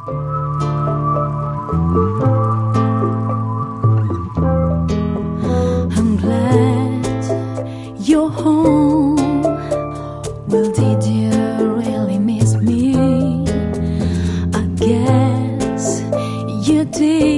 I'm glad you're home. Well, did you really miss me? I guess you did.